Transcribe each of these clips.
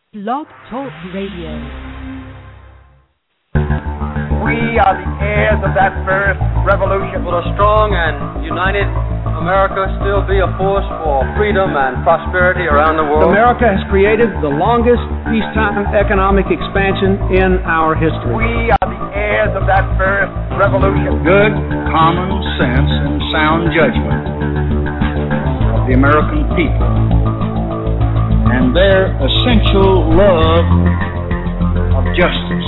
Blog Talk Radio. We are the heirs of that first revolution. Will a strong and united America still be a force for freedom and prosperity around the world? America has created the longest peacetime economic expansion in our history. We are the heirs of that first revolution. Good, common sense, and sound judgment of the American people and their essential love of justice.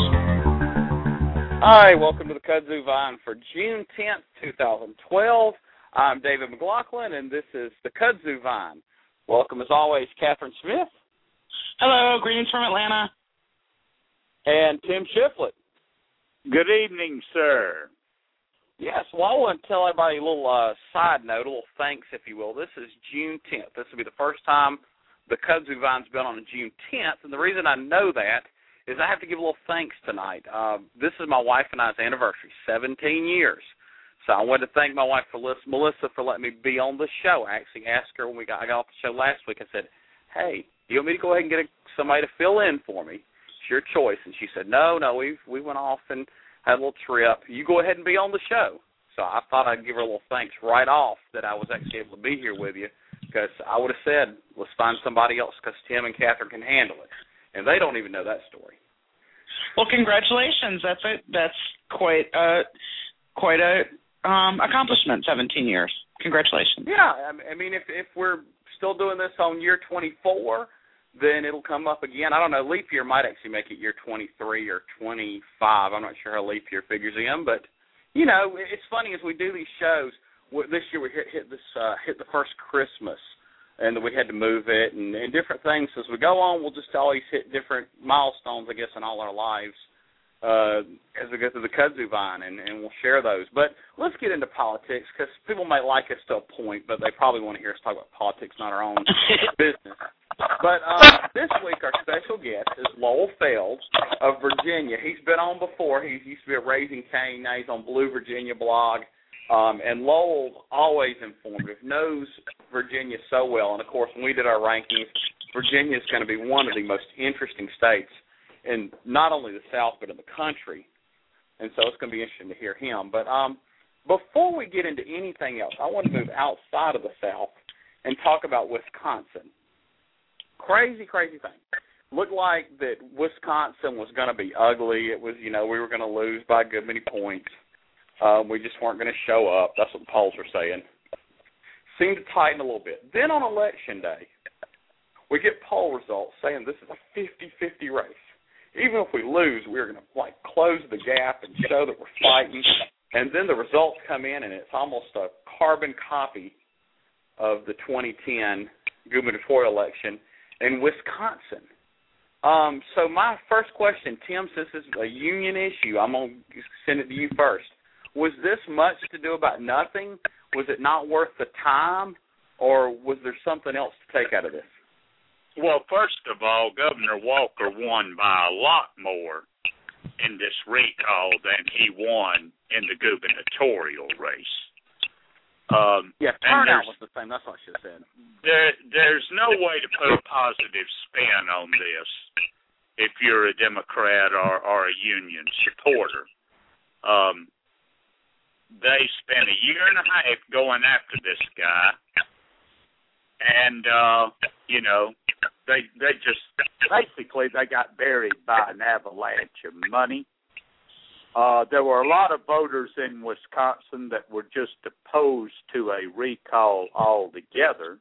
Hi, welcome to the Kudzu Vine for June 10th, 2012. I'm David McLaughlin, and this is the Kudzu Vine. Welcome, as always, Catherine Smith. Hello, greetings from Atlanta. And Tim Shiflett. Good evening, sir. Yes, well, I want to tell everybody a little side note, a little thanks, if you will. This is June 10th. This will be the first time the Kudzu Vine's been on June 10th, and the reason I know that is I have to give a little thanks tonight. This is my wife and I's anniversary, 17 years. So I wanted to thank my wife, Melissa, for letting me be on the show. I actually asked her when I got off the show last week, I said, hey, do you want me to go ahead and get somebody to fill in for me? It's your choice. And she said, no, we went off and had a little trip. You go ahead and be on the show. So I thought I'd give her a little thanks right off that I was actually able to be here with you, because I would have said, let's find somebody else because Tim and Catherine can handle it. And they don't even know that story. Well, congratulations. That's quite a accomplishment, 17 years. Congratulations. Yeah, I mean, if we're still doing this on year 24, then it'll come up again. I don't know, leap year might actually make it year 23 or 25. I'm not sure how leap year figures in, but, you know, it's funny as we do these shows. This year we hit the first Christmas, and we had to move it, and different things. As we go on, we'll just always hit different milestones, I guess, in all our lives as we go through the Kudzu Vine, and we'll share those. But let's get into politics, because people might like us to a point, but they probably want to hear us talk about politics, not our own business. But this week our special guest is Lowell Feld of Virginia. He's been on before. He used to be at Raising Cane. Now he's on Blue Virginia blog. And Lowell, always informative, knows Virginia so well. And, of course, when we did our rankings, Virginia is going to be one of the most interesting states in not only the South but in the country. And so it's going to be interesting to hear him. But before we get into anything else, I want to move outside of the South and talk about Wisconsin. Crazy, crazy thing. Looked like that Wisconsin was going to be ugly. It was, we were going to lose by a good many points. We just weren't going to show up. That's what the polls were saying. Seemed to tighten a little bit. Then on Election Day, we get poll results saying this is a 50-50 race. Even if we lose, we're going to, close the gap and show that we're fighting. And then the results come in, and it's almost a carbon copy of the 2010 gubernatorial election in Wisconsin. So my first question, Tim, since this is a union issue, I'm going to send it to you first. Was this much to do about nothing? Was it not worth the time, or was there something else to take out of this? Well, first of all, Governor Walker won by a lot more in this recall than he won in the gubernatorial race. Turnout was the same. That's what I should have said. There's no way to put a positive spin on this if you're a Democrat or a union supporter. They spent a year and a half going after this guy, and, they just, basically they got buried by an avalanche of money. There were a lot of voters in Wisconsin that were just opposed to a recall altogether.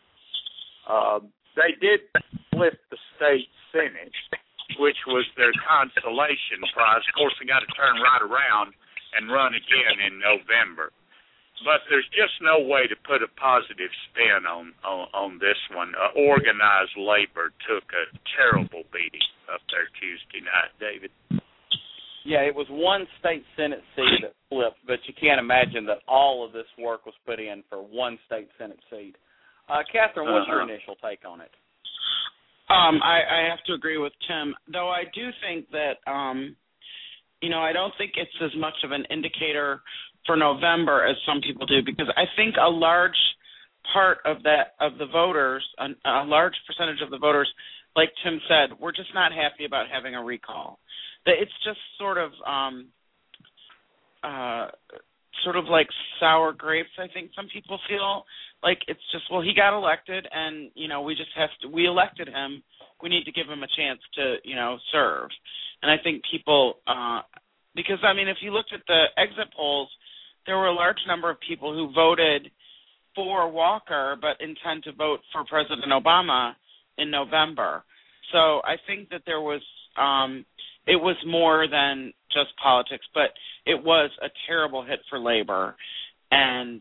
They did flip the state Senate, which was their consolation prize. Of course, they got to turn right around and run again in November. But there's just no way to put a positive spin on this one. Organized labor took a terrible beating up there Tuesday night, David. Yeah, it was one state Senate seat that flipped, but you can't imagine that all of this work was put in for one state Senate seat. Catherine, what's your initial take on it? I have to agree with Tim, though I do think that I don't think it's as much of an indicator for November as some people do, because I think a large part of the voters, a large percentage of the voters like Tim said, we're just not happy about having a recall. It's just sort of like sour grapes, I think some people feel. Like it's just, well, he got elected and, we elected him. We need to give him a chance to, serve. And I think people, because, if you looked at the exit polls, there were a large number of people who voted for Walker but intend to vote for President Obama in November. So I think that there was, it was more than just politics, but it was a terrible hit for labor and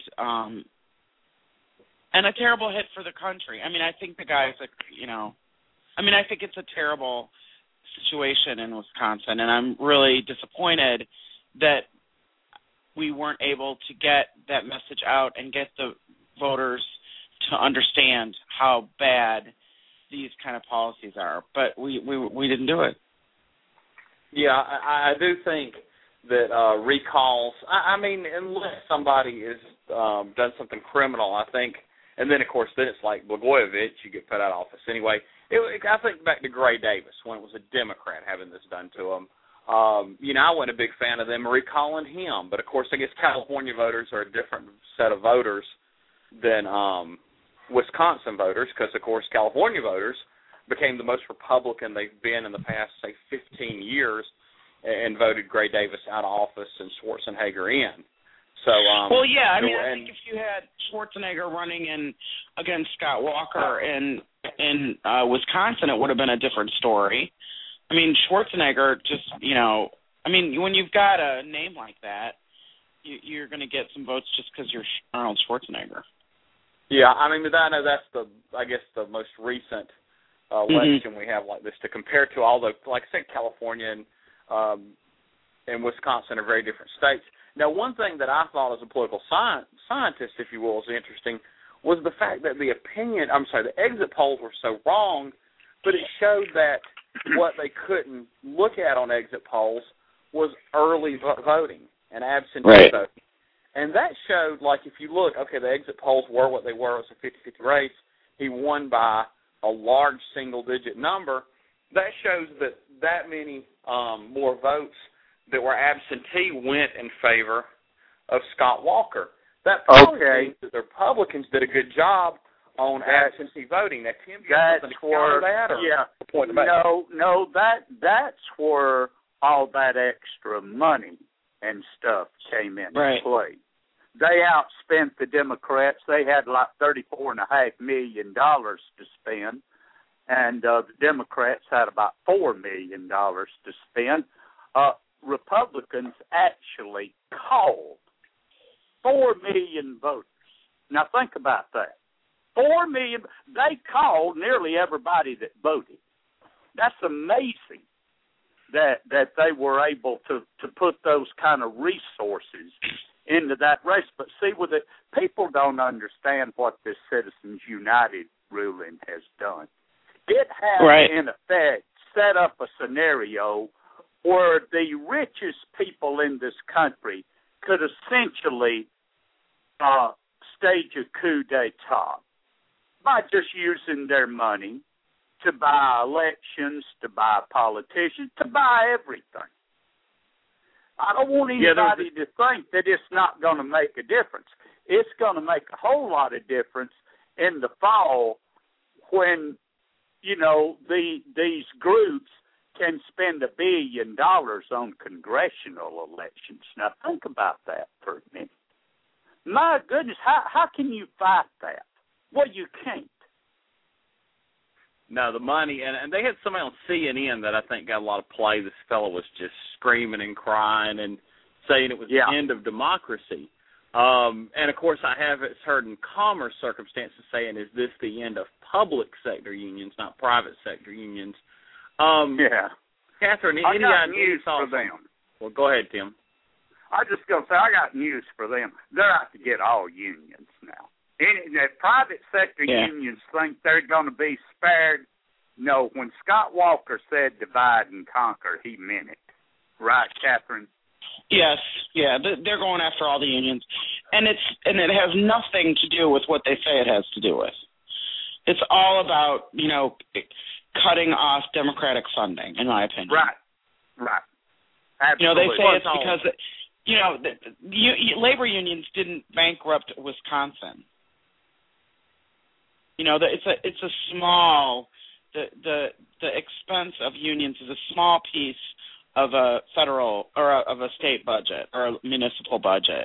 a terrible hit for the country. I think the guys that, I think it's a terrible situation in Wisconsin, and I'm really disappointed that we weren't able to get that message out and get the voters to understand how bad these kind of policies are. But we didn't do it. Yeah, I do think that recalls, unless somebody has done something criminal, I think, and then, of course, then it's like Blagojevich, you get put out of office anyway. I think back to Gray Davis when it was a Democrat having this done to him. I wasn't a big fan of them recalling him, but, of course, I guess California voters are a different set of voters than Wisconsin voters because, of course, California voters became the most Republican they've been in the past, say, 15 years and voted Gray Davis out of office and Schwarzenegger in. So, I think if you had Schwarzenegger running in against Scott Walker in Wisconsin, it would have been a different story. Schwarzenegger just, when you've got a name like that, you're going to get some votes just because you're Arnold Schwarzenegger. Yeah, but I know that's the most recent election we have like this to compare to all the, like I said, California and Wisconsin are very different states. Now, one thing that I thought as a political scientist, if you will, is interesting was the fact that the exit polls were so wrong, but it showed that what they couldn't look at on exit polls was early voting and absentee voting. And that showed, like, if you look, okay, the exit polls were what they were. It was a 50-50 race. He won by a large single-digit number. That shows that many more votes that were absentee went in favor of Scott Walker. That probably means that the Republicans did a good job on absentee voting. Now, Tim, you have something to counter that? No, that's where all that extra money and stuff came into play. They outspent the Democrats. They had like $34.5 million to spend, and the Democrats had about $4 million to spend. Republicans actually called 4 million voters. Now think about that. 4 million. They called nearly everybody that voted. That's amazing that they were able to put those kind of resources into that race. But see, with it, people don't understand what this Citizens United ruling has done. It has, in effect, set up a scenario where the richest people in this country could essentially stage a coup d'etat by just using their money to buy elections, to buy politicians, to buy everything. I don't want anybody to think that it's not going to make a difference. It's going to make a whole lot of difference in the fall when, these groups can spend $1 billion on congressional elections. Now, think about that for a minute. My goodness, how can you fight that? Well, you can't. No, the money, and they had somebody on CNN that I think got a lot of play. This fellow was just screaming and crying and saying it was the end of democracy. And, of course, I have heard in commerce circumstances saying, is this the end of public sector unions, not private sector unions? Catherine, any news for them? Well, go ahead, Tim. I just going to say, I got news for them. They're out to get all unions now. The private sector unions think they're going to be spared. No, when Scott Walker said divide and conquer, he meant it. Right, Catherine? Yes, they're going after all the unions, and it has nothing to do with what they say it has to do with. It's all about cutting off Democratic funding, in my opinion. Right. Absolutely. You know, they say it's because, you know, labor unions didn't bankrupt Wisconsin. You know, it's a small, the expense of unions is a small piece of a federal or of a state budget or a municipal budget.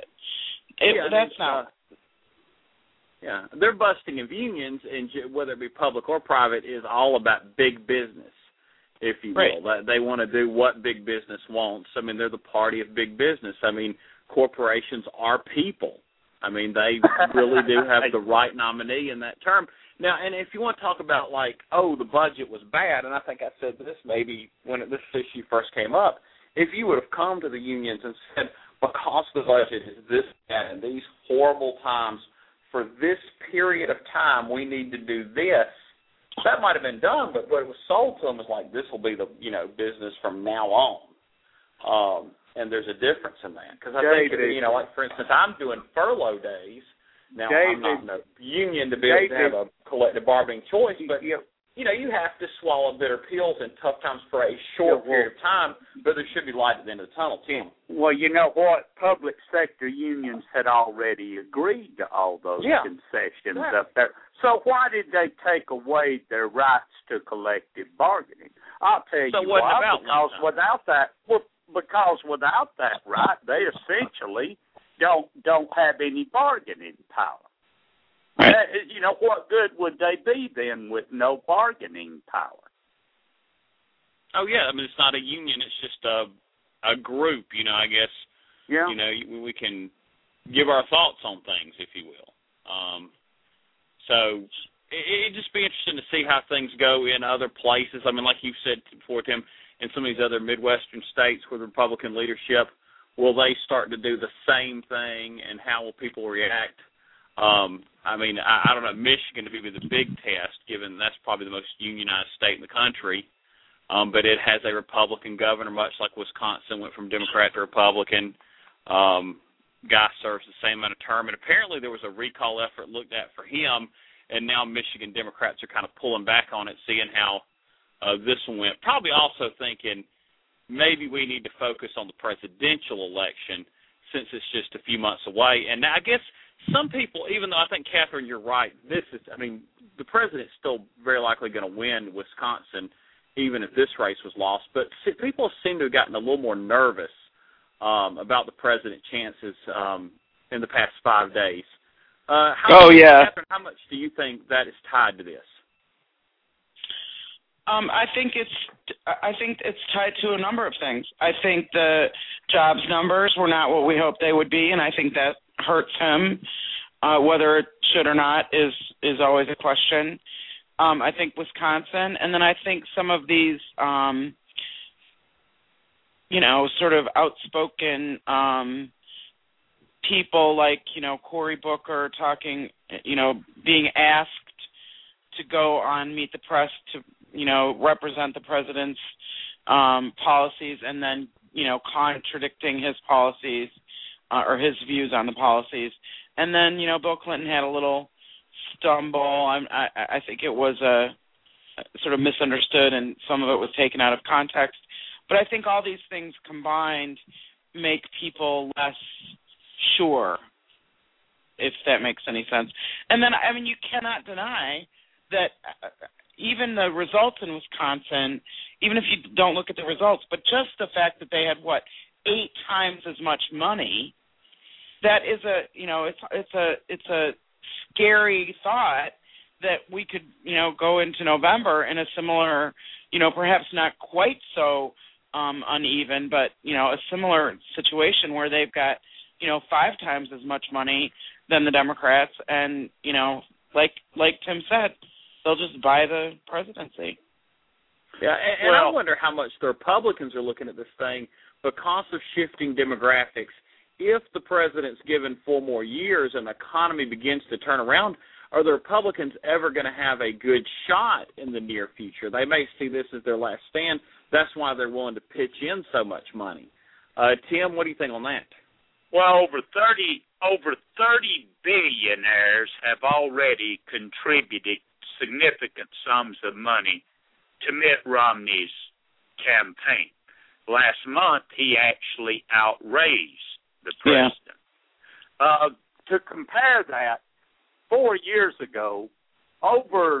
They're busting of unions, and whether it be public or private, is all about big business, if you will. Right. They want to do what big business wants. I mean, they're the party of big business. I mean, corporations are people. I mean, they really do have the right nominee in that term. Now, and if you want to talk about, like, the budget was bad, and I think I said this maybe when this issue first came up, if you would have come to the unions and said, because the budget is this bad and these horrible times, for this period of time we need to do this, that might have been done, but what it was sold to them was like, this will be the, business from now on. And there's a difference in that. Because I think, like, for instance, I'm doing furlough days. Now, I'm not in a union to be able to have a collective bargaining choice, but, you have to swallow bitter pills in tough times for a short period of time, but there should be light at the end of the tunnel, Tim. Well, you know what? Public sector unions had already agreed to all those concessions up there. So why did they take away their rights to collective bargaining? I'll tell you why. Because without that right, they essentially don't have any bargaining power. Right. What good would they be then with no bargaining power? Oh, yeah. I mean, it's not a union. It's just a group, I guess. Yeah. We can give our thoughts on things, if you will. So it'd just be interesting to see how things go in other places. I mean, like you said before, Tim, in some of these other Midwestern states with Republican leadership, will they start to do the same thing, and how will people react? I mean, I don't know. Michigan to be the big test, given that's probably the most unionized state in the country, but it has a Republican governor, much like Wisconsin went from Democrat to Republican. Guy serves the same amount of term, and apparently there was a recall effort looked at for him, and now Michigan Democrats are kind of pulling back on it, seeing how this one went. Probably also thinking maybe we need to focus on the presidential election since it's just a few months away. And I guess some people, even though I think, Catherine, you're right, the president's still very likely going to win Wisconsin, even if this race was lost. But people seem to have gotten a little more nervous about the president's chances in the past 5 days. Catherine, how much do you think that is tied to this? I think it's tied to a number of things. I think the jobs numbers were not what we hoped they would be, and I think that hurts him. Whether it should or not is always a question. I think Wisconsin, and then I think some of these, sort of outspoken people like, Cory Booker talking, being asked to go on Meet the Press to, represent the president's policies, and then, contradicting his policies or his views on the policies. And then, Bill Clinton had a little stumble. I think it was sort of misunderstood, and some of it was taken out of context. But I think all these things combined make people less sure, if that makes any sense. And then, you cannot deny that even the results in Wisconsin, even if you don't look at the results, but just the fact that they had 8 times as much money, that is it's a scary thought that we could go into November in a similar, perhaps not quite so uneven, but a similar situation where they've got 5 times as much money than the Democrats, and like Tim said, they'll just buy the presidency. Yeah, and I wonder how much the Republicans are looking at this thing because of shifting demographics. If the president's given 4 more years and the economy begins to turn around, are the Republicans ever going to have a good shot in the near future? They may see this as their last stand. That's why they're willing to pitch in so much money. Tim, what do you think on that? Well, over 30 billionaires have already contributed significant sums of money to Mitt Romney's campaign. Last month, he actually outraised the president. Yeah. To compare that, 4 years ago, over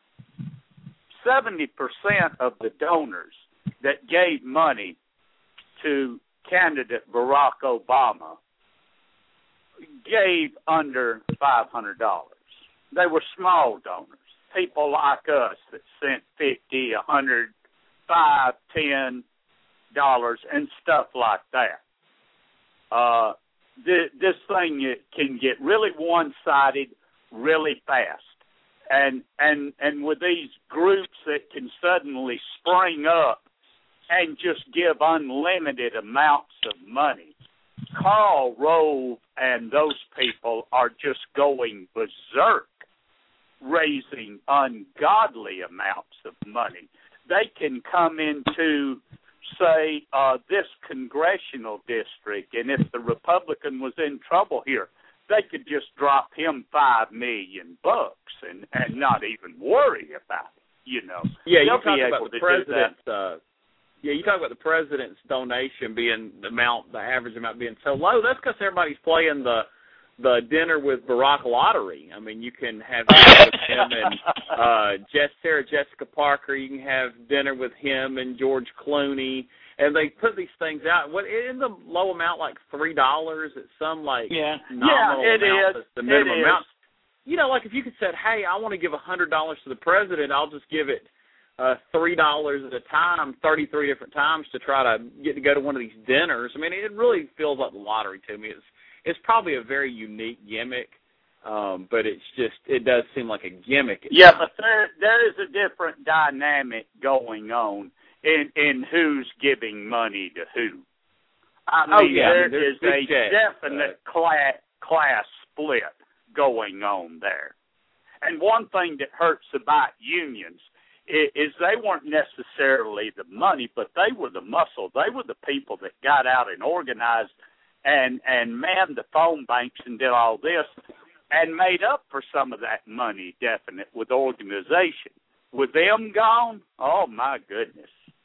70% of the donors that gave money to candidate Barack Obama gave under $500. They were small donors, people like us that sent $50, $100, $5, $10, and stuff like that. This thing can get really one-sided really fast. And with these groups that can suddenly spring up and just give unlimited amounts of money, Karl Rove and those people are just going berserk, raising ungodly amounts of money. They can come into, say, this congressional district, and if the Republican was in trouble here, they could just drop him $5 million and not even worry about it, you know. Yeah, you talk about the president's. You talk about the president's donation being the average amount being so low. That's because everybody's playing the dinner with Barack lottery. I mean, you can have dinner with him and Sarah Jessica Parker. You can have dinner with him and George Clooney. And they put these things out. What in the low amount, like $3? It's some nominal it amount. Is. That's the minimum it amount. Is. You know, like if you could say, "Hey, I want to give $100 to the president," I'll just give it $3 at a time, 33 different times to try to get to go to one of these dinners. I mean, it really feels like the lottery to me. It's probably a very unique gimmick, but it does seem like a gimmick. Yeah, but there is a different dynamic going on in who's giving money to who. I mean, there is a definite class split going on there. And one thing that hurts about unions is they weren't necessarily the money, but they were the muscle. They were the people that got out and organized and manned the phone banks and did all this and made up for some of that money, definite, with organization. With them gone, oh, my goodness.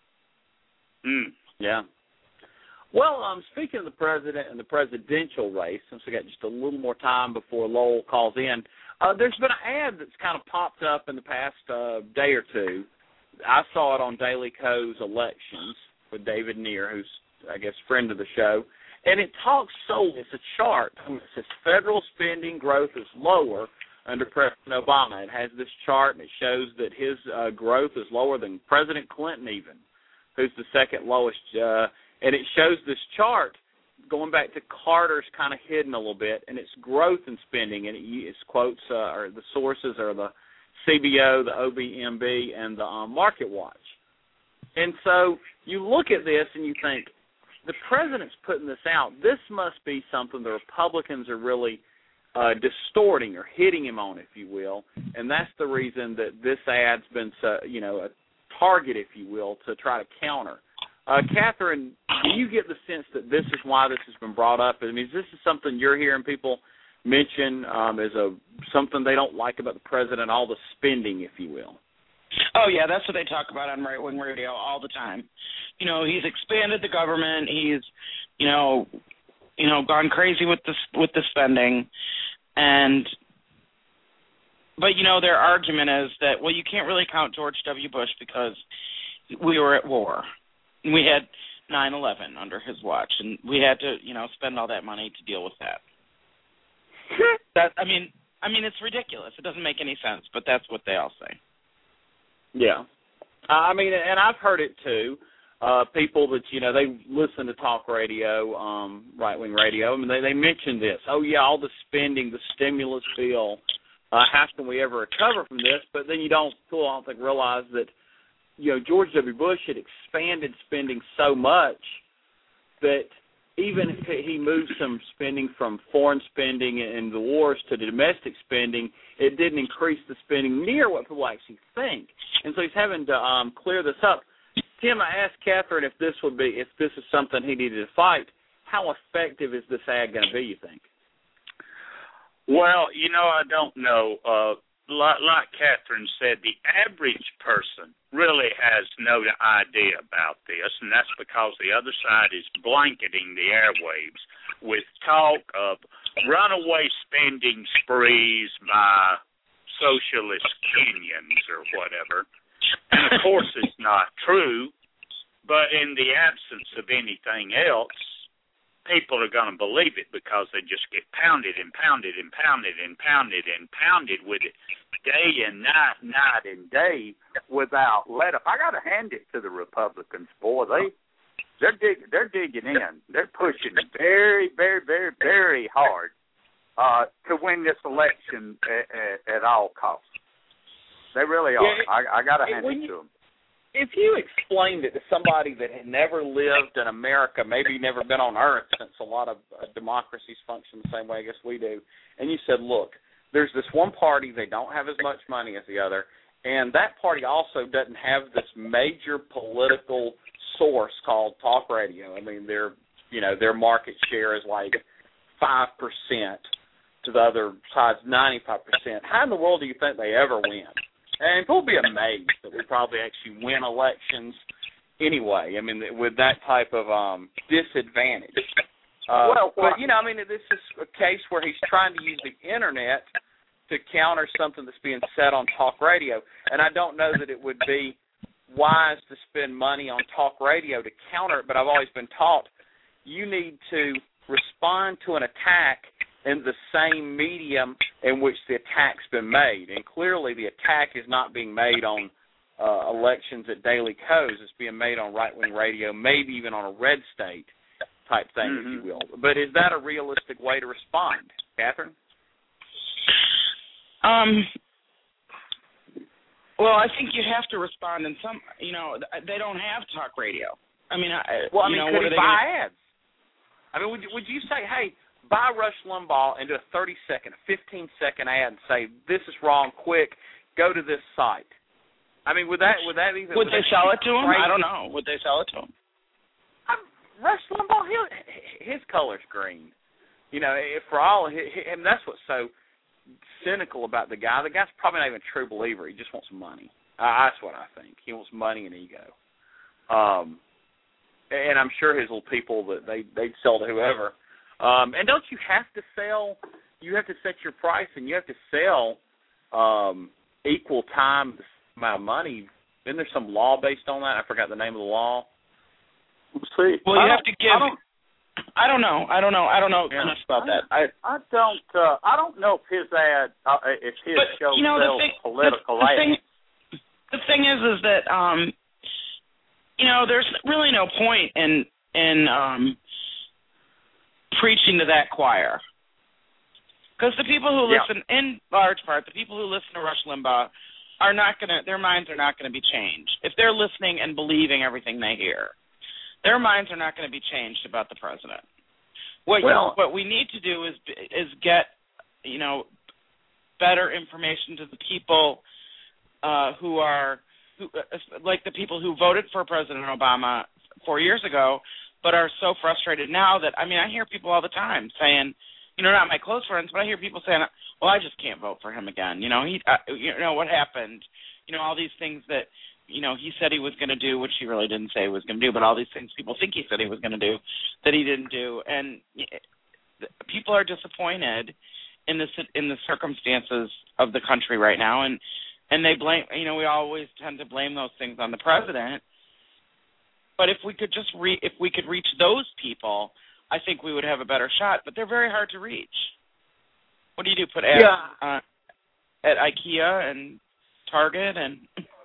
Yeah. Well, speaking of the president and the presidential race, since we got just a little more time before Lowell calls in, there's been an ad that's kind of popped up in the past day or two. I saw it on Daily Co's Elections with David Neer, who's, I guess, friend of the show. And it talks solely, it's a chart. It says federal spending growth is lower under President Obama. It has this chart, and it shows that his growth is lower than President Clinton even, who's the second lowest. And it shows this chart going back to Carter's kind of hidden a little bit, and it's growth in spending, and its quotes or the sources are the CBO, the OBMB, and the MarketWatch. And so you look at this and you think, the president's putting this out. This must be something the Republicans are really distorting or hitting him on, if you will, and that's the reason that this ad's been, a target, if you will, to try to counter. Catherine, do you get the sense that this is why this has been brought up? I mean, is this something you're hearing people mention as something they don't like about the president, all the spending, if you will? Oh, yeah, that's what they talk about on right-wing radio all the time. You know, he's expanded the government. He's, gone crazy with the spending. But their argument is that, well, you can't really count George W. Bush because we were at war. We had 9/11 under his watch, and we had to, spend all that money to deal with that. I mean, it's ridiculous. It doesn't make any sense, but that's what they all say. Yeah. I mean, and I've heard it too. People that, they listen to talk radio, right-wing radio, I mean, they mention this. Oh, yeah, all the spending, the stimulus bill, how can we ever recover from this? But then I don't think realize that, George W. Bush had expanded spending so much that even if he moved some spending from foreign spending and the wars to the domestic spending, it didn't increase the spending near what people actually think. And so he's having to clear this up. Tim, I asked Catherine if this is something he needed to fight. How effective is this ad going to be, you think? Well, I don't know. Like Catherine said, the average person really has no idea about this, and that's because the other side is blanketing the airwaves with talk of runaway spending sprees by socialist Kenyans or whatever. And, of course, it's not true, but in the absence of anything else, people are going to believe it because they just get pounded and pounded and pounded and pounded and pounded with it day and night, night and day without let up. I got to hand it to the Republicans, boy. They're digging in. They're pushing very, very, very, very hard to win this election at all costs. They really are. I got to hand it to them. If you explained it to somebody that had never lived in America, maybe never been on Earth, since a lot of democracies function the same way I guess we do, and you said, look, there's this one party, they don't have as much money as the other, and that party also doesn't have this major political source called talk radio. I mean, their market share is like 5% to the other side's 95%. How in the world do you think they ever win? And people will be amazed that we probably actually win elections anyway. I mean, with that type of disadvantage. But, you know, I mean, this is a case where he's trying to use the Internet to counter something that's being said on talk radio. And I don't know that it would be wise to spend money on talk radio to counter it, but I've always been taught you need to respond to an attack in the same medium in which the attack's been made. And clearly the attack is not being made on elections at Daily Kos. It's being made on right-wing radio, maybe even on a red state type thing, if you will. But is that a realistic way to respond, Catherine? Well, I think you have to respond in some, you know, they don't have talk radio. I mean, could he buy ads? I mean, would you say, hey, buy Rush Limbaugh and do a 30-second, 15-second ad and say, this is wrong, quick, go to this site? I mean, would they sell it to him? I don't know. Would they sell it to him? Rush Limbaugh, his color's green. You know, for all, and that's what's so cynical about the guy. The guy's probably not even a true believer. He just wants money. That's what I think. He wants money and ego. And I'm sure his little people, that they'd sell to whoever. And don't you have to sell? You have to set your price, and you have to sell equal time amount of money. Isn't there some law based on that? I forgot the name of the law. See, well, you have to give. I don't know enough about that. I don't know if his ad, if his show sells political ads. The thing is that there's really no point in preaching to that choir, because the people who listen, in large part, the people who listen to Rush Limbaugh are not going to. Their minds are not going to be changed if they're listening and believing everything they hear. Their minds are not going to be changed about the president. What we need to do is get better information to the people who like the people who voted for President Obama 4 years ago, but are so frustrated now that I hear people all the time saying, not my close friends, but I hear people saying, well, I just can't vote for him again. What happened? All these things that. He said he was going to do, which he really didn't say he was going to do, but all these things people think he said he was going to do that he didn't do. And people are disappointed in the circumstances of the country right now, and they blame, we always tend to blame those things on the president. But if we could reach those people, I think we would have a better shot. But they're very hard to reach. What do you do? Put ads at IKEA and Target and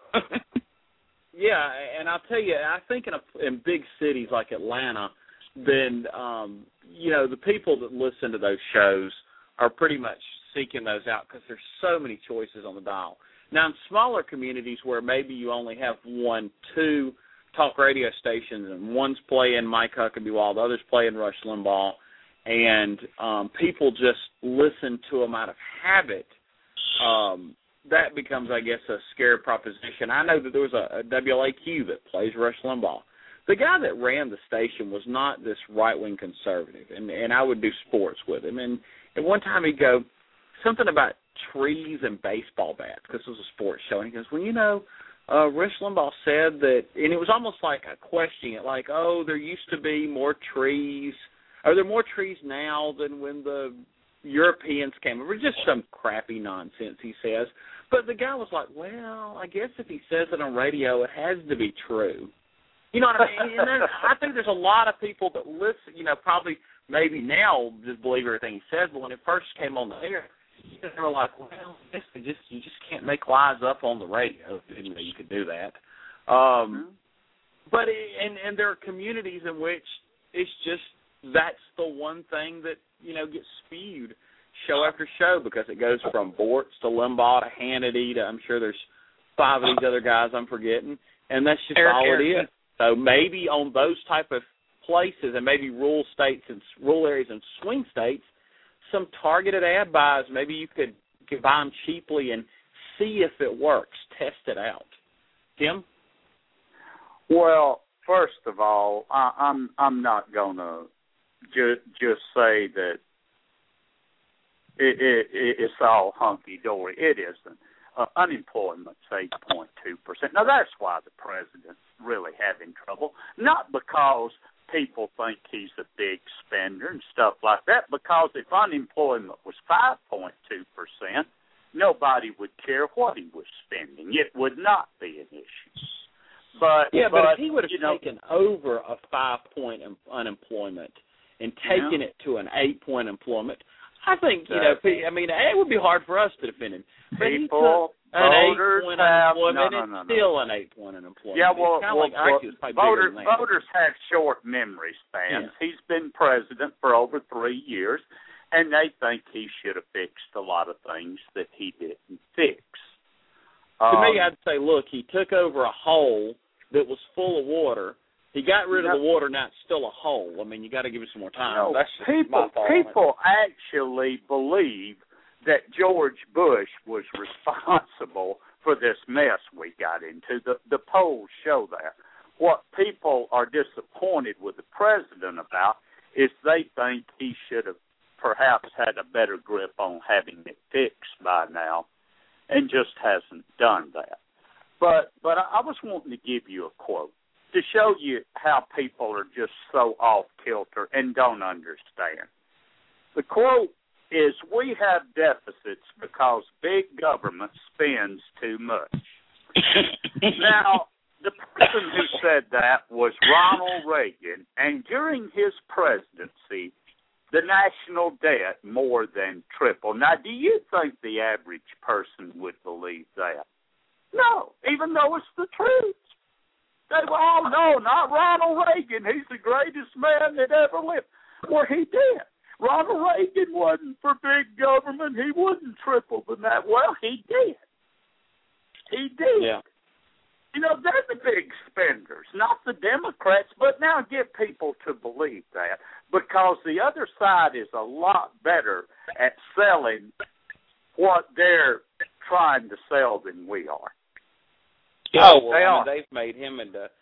Yeah, and I'll tell you, I think in big cities like Atlanta, then the people that listen to those shows are pretty much seeking those out because there's so many choices on the dial. Now, in smaller communities where maybe you only have 1-2 talk radio stations and one's playing Mike Huckabee while the other's playing Rush Limbaugh, and people just listen to them out of habit, that becomes, I guess, a scary proposition. I know that there was a WLAQ that plays Rush Limbaugh. The guy that ran the station was not this right-wing conservative, and I would do sports with him. And at one time he'd go something about trees and baseball bats because it was a sports show. And he goes, Rush Limbaugh said that, and it was almost like a questioning it, like, oh, there used to be more trees. Are there more trees now than when the Europeans came over? Just some crappy nonsense, he says. But the guy was like, well, I guess if he says it on radio, it has to be true. You know what I mean? And I think there's a lot of people that listen, you know, probably maybe now just believe everything he says, but when it first came on the air, they were like, well, you just can't make lies up on the radio. You know, you could do that. But and there are communities in which it's just that's the one thing that, you know, gets spewed show after show because it goes from Bortz to Limbaugh to Hannity to I'm sure there's 5 of these other guys I'm forgetting, and that's just all it is. So maybe on those type of places and maybe rural states and rural areas and swing states, some targeted ad buys, maybe you could buy them cheaply and see if it works, test it out. Tim? Well, first of all, I'm not going to just say that it's all hunky-dory. It isn't. Unemployment's 8.2%. Now, that's why the president's really having trouble, not because people think he's a big spender and stuff like that, because if unemployment was 5.2%, nobody would care what he was spending. It would not be an issue. But if he would have taken over a 5-point unemployment and taken it to an 8-point employment, I think, you know, I mean, it would be hard for us to defend him. But he took an 8-point unemployment and still an 8-point unemployment. Yeah, well, voters have short memory spans. Yeah. He's been president for over 3 years, and they think he should have fixed a lot of things that he didn't fix. To me, I'd say, look, he took over a hole that was full of water. He got rid of the water, now it's still a hole. I mean, you got to give it some more time. No, that's just my thought. People actually believe that George Bush was responsible for this mess we got into. The polls show that. What people are disappointed with the president about is they think he should have perhaps had a better grip on having it fixed by now, and just hasn't done that. But I was wanting to give you a quote to show you how people are just so off kilter and don't understand. The quote is, "We have deficits because big government spends too much." Now, the person who said that was Ronald Reagan, and during his presidency, the national debt more than tripled. Now, do you think the average person would believe that? No, even though it's the truth. They were, oh, no, not Ronald Reagan. He's the greatest man that ever lived. Well, he did. Ronald Reagan wasn't for big government. He wouldn't triple than that. Well, he did. He did. Yeah. You know, they're the big spenders, not the Democrats, but now get people to believe that because the other side is a lot better at selling what they're trying to sell than we are. Oh, well, they've made him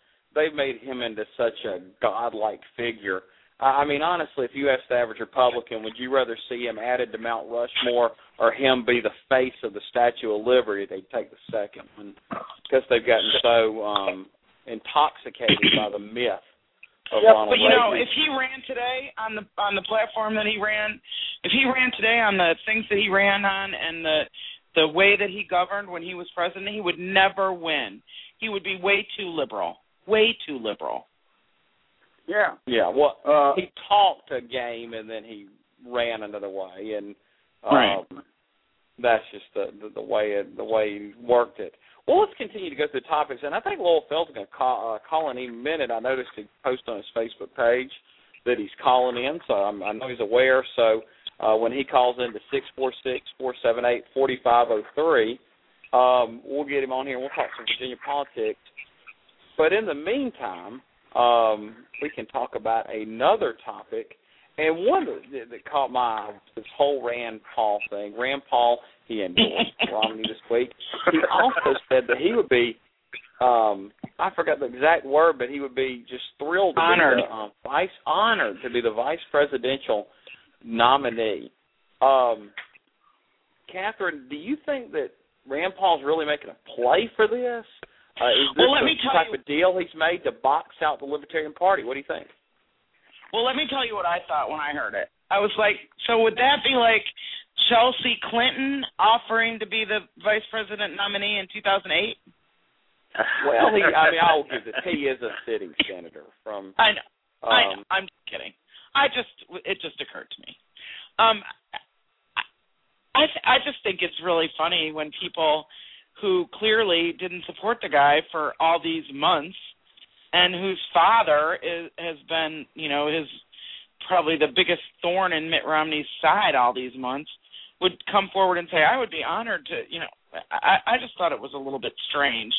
into such a godlike figure. I mean, honestly, if you ask the average Republican, would you rather see him added to Mount Rushmore or him be the face of the Statue of Liberty? They'd take the second one because they've gotten so intoxicated by the myth of Ronald Reagan. But, you know, if he ran today on the platform that he ran, if he ran today on the things that he ran on and the way that he governed when he was president, he would never win. He would be way too liberal. Way too liberal. Yeah. Yeah. Well, he talked a game and then he ran another way, and that's just the way he worked it. Well, let's continue to go through the topics, and I think Lowell Feld's going to call in any minute. I noticed he posted on his Facebook page that he's calling in, so I know he's aware. So when he calls in to 646-478-4503, we'll get him on here and we'll talk some Virginia politics. But in the meantime, we can talk about another topic, and one that caught my eye was this whole Rand Paul thing. Rand Paul, he endorsed Romney this week. He also said that he would be, I forgot the exact word, but he would be just thrilled to be honored to be the vice presidential nominee. Catherine, do you think that Rand Paul's really making a play for this? Is this the type of deal he's made to box out the Libertarian Party? What do you think? Well, let me tell you what I thought when I heard it. I was like, so would that be like Chelsea Clinton offering to be the vice president nominee in 2008? Well, I will give it. He is a sitting senator from. I know. I'm just kidding. It just occurred to me. I just think it's really funny when people who clearly didn't support the guy for all these months, and whose father has been, his probably the biggest thorn in Mitt Romney's side all these months, would come forward and say, I would be honored to, I just thought it was a little bit strange.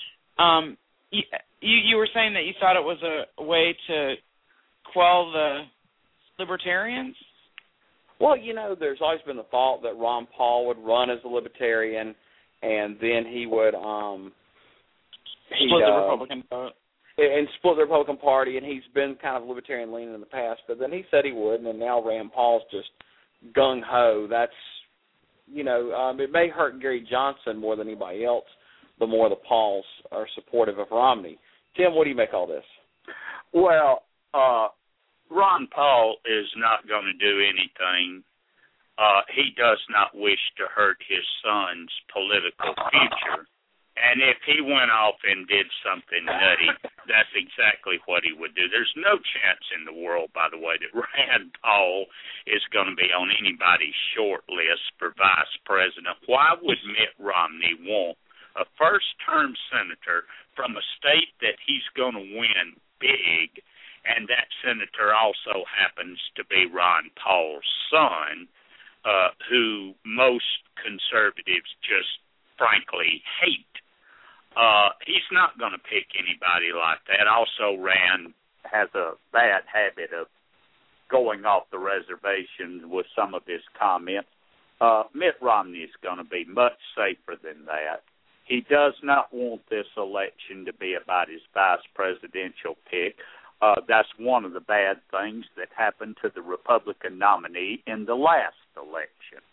You were saying that you thought it was a way to quell the libertarians? Well, there's always been the thought that Ron Paul would run as a libertarian, and then he would split the Republican vote. And split the Republican Party, and he's been kind of libertarian-leaning in the past, but then he said he would, and now Rand Paul's just gung-ho. That's, it may hurt Gary Johnson more than anybody else, the more the Pauls are supportive of Romney. Tim, what do you make of all this? Well, Ron Paul is not going to do anything. He does not wish to hurt his son's political future. And if he went off and did something nutty, that's exactly what he would do. There's no chance in the world, by the way, that Rand Paul is going to be on anybody's short list for vice president. Why would Mitt Romney want a first-term senator from a state that he's going to win big, and that senator also happens to be Ron Paul's son, who most conservatives just frankly hate? He's not going to pick anybody like that. Also, Rand has a bad habit of going off the reservation with some of his comments. Mitt Romney is going to be much safer than that. He does not want this election to be about his vice presidential pick. That's one of the bad things that happened to the Republican nominee in the last election.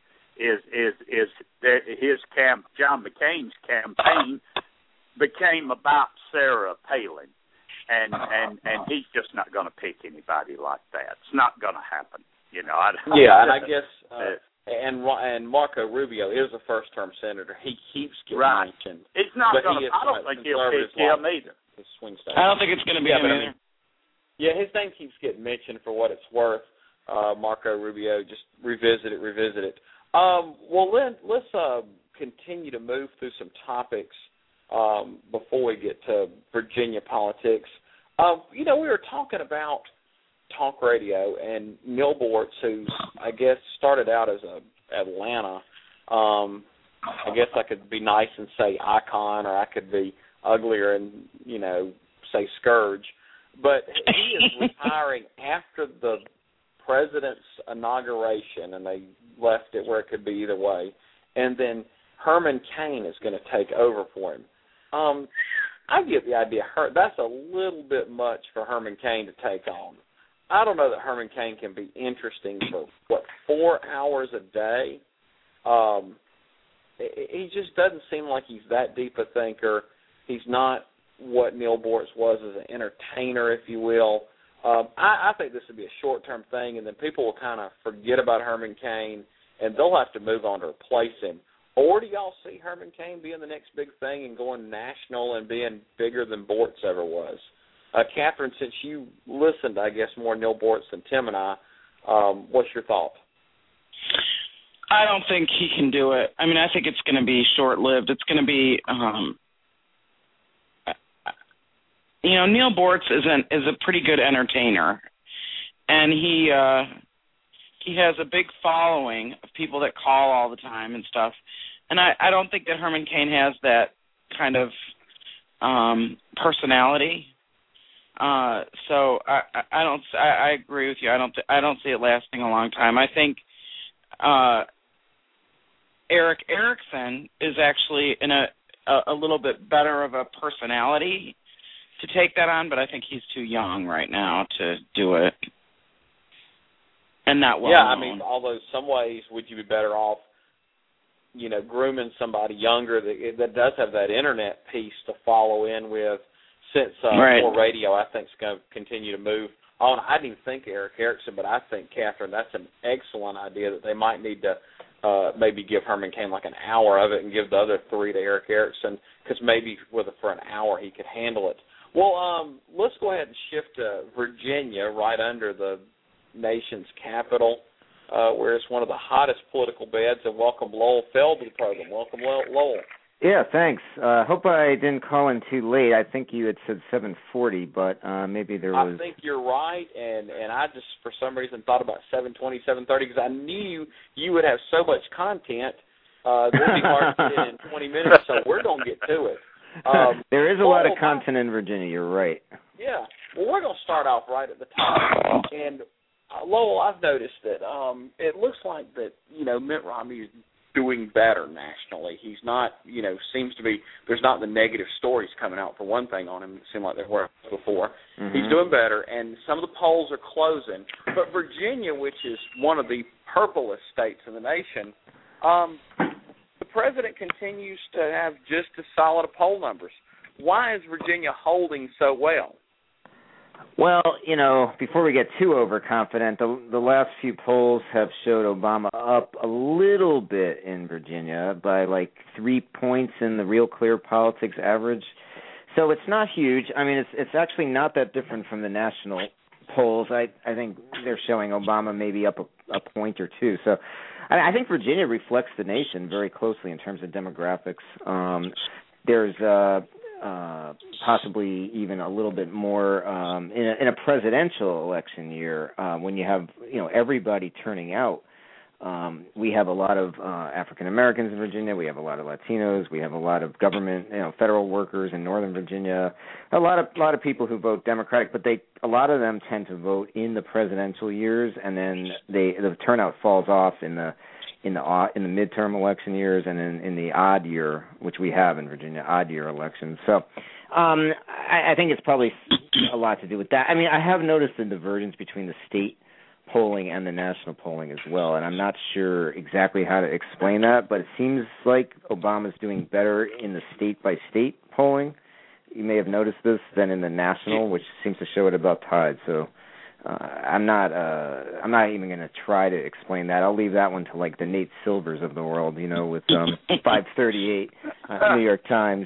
John McCain's campaign became about Sarah Palin, and he's just not going to pick anybody like that. It's not going to happen, and I guess and Marco Rubio is a first-term senator. He keeps getting mentioned. It's not going to. I don't think he'll pick him either. I don't think it's going to be him either. Yeah, his name keeps getting mentioned for what it's worth. Marco Rubio, just revisit it. Well, let's continue to move through some topics before we get to Virginia politics. We were talking about talk radio, and Neal Boortz, who I guess started out as Atlanta. I guess I could be nice and say icon, or I could be uglier and say scourge. But he is retiring after the president's inauguration, and they left it where it could be either way. And then Herman Cain is going to take over for him. I get the idea. That's a little bit much for Herman Cain to take on. I don't know that Herman Cain can be interesting for, 4 hours a day? He just doesn't seem like he's that deep a thinker. He's not what Neal Boortz was as an entertainer, if you will. I think this would be a short-term thing, and then people will kind of forget about Herman Cain, and they'll have to move on to replace him. Or do y'all see Herman Cain being the next big thing and going national and being bigger than Boortz ever was? Catherine, since you listened, I guess, more Neal Boortz than Tim and I, what's your thought? I don't think he can do it. I mean, I think it's going to be short-lived. It's going to be, Neal Boortz is a pretty good entertainer, and he has a big following of people that call all the time and stuff. And I don't think that Herman Cain has that kind of personality. So I agree with you. I don't see it lasting a long time. I think Eric Erickson is actually in a little bit better of a personality to take that on, but I think he's too young right now to do it. And not well known. I mean, although some ways would you be better off grooming somebody younger that does have that internet piece to follow in with, since more radio, I think, is going to continue to move on. I didn't even think Eric Erickson, but I think, Catherine, that's an excellent idea that they might need to maybe give Herman Cain like an hour of it and give the other 3 to Eric Erickson, because maybe for an hour he could handle it. Well, let's go ahead and shift to Virginia, right under the nation's capital, where it's one of the hottest political beds. And welcome Lowell Feld to the program. Welcome, Lowell. Yeah, thanks. Hope I didn't call in too late. I think you had said 7:40, but maybe there was... I think you're right, and I just, for some reason, thought about 7:20, 7:30, because I knew you would have so much content that it'd be hard to get in 20 minutes, so we're going to get to it. There is a lot of content in Virginia, you're right. Yeah. Well, we're going to start off right at the top. And, Lowell, I've noticed that it looks like that, Mitt Romney is doing better nationally. He's not, seems to be, there's not the negative stories coming out, for one thing, on him. It seemed like there were before. Mm-hmm. He's doing better, and some of the polls are closing. But Virginia, which is one of the purplest states in the nation, the president continues to have just as solid a poll numbers. Why is Virginia holding so well? Well, before we get too overconfident, the last few polls have showed Obama up a little bit in Virginia by like 3 points in the Real Clear Politics average. So it's not huge. I mean, it's actually not that different from the national polls. I think they're showing Obama maybe up a point or two. So I think Virginia reflects the nation very closely in terms of demographics. There's possibly even a little bit more in a presidential election year when you have everybody turning out. We have a lot of African Americans in Virginia. We have a lot of Latinos. We have a lot of government, federal workers in Northern Virginia. A lot of people who vote Democratic, but a lot of them tend to vote in the presidential years, and then the turnout falls off in the midterm election years, and in the odd year, which we have in Virginia, odd year elections. So I think it's probably a lot to do with that. I mean, I have noticed the divergence between the state polling and the national polling as well, and I'm not sure exactly how to explain that, but it seems like Obama's doing better in the state-by-state polling. You may have noticed this than in the national, which seems to show it about tied. So I'm not even going to try to explain that. I'll leave that one to like the Nate Silvers of the world, with 538 New York Times.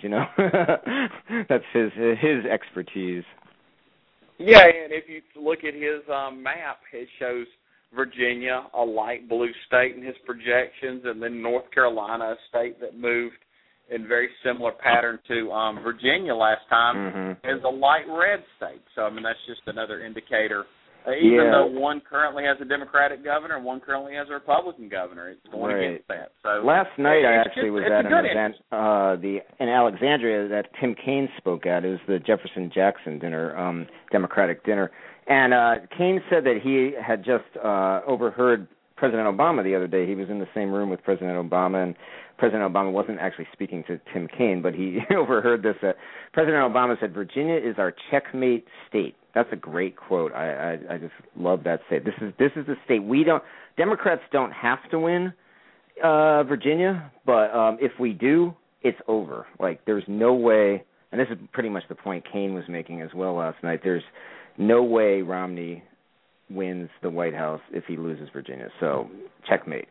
That's his expertise. Yeah, and if you look at his map, it shows Virginia, a light blue state in his projections, and then North Carolina, a state that moved in very similar pattern to Virginia last time, is a light red state. So, I mean, that's just another indicator. Even though one currently has a Democratic governor and one currently has a Republican governor, it's going against that. So last night I actually was at an event in Alexandria that Tim Kaine spoke at. It was the Jefferson Jackson dinner, Democratic dinner. And Kaine said that he had just overheard President Obama the other day. He was in the same room with President Obama, and President Obama wasn't actually speaking to Tim Kaine, but he overheard this. President Obama said, "Virginia is our checkmate state." That's a great quote. I just love that state. This is the state Democrats don't have to win Virginia, but if we do, it's over. Like, there's no way, and this is pretty much the point Kaine was making as well last night. There's no way Romney wins the White House if he loses Virginia. So, checkmate.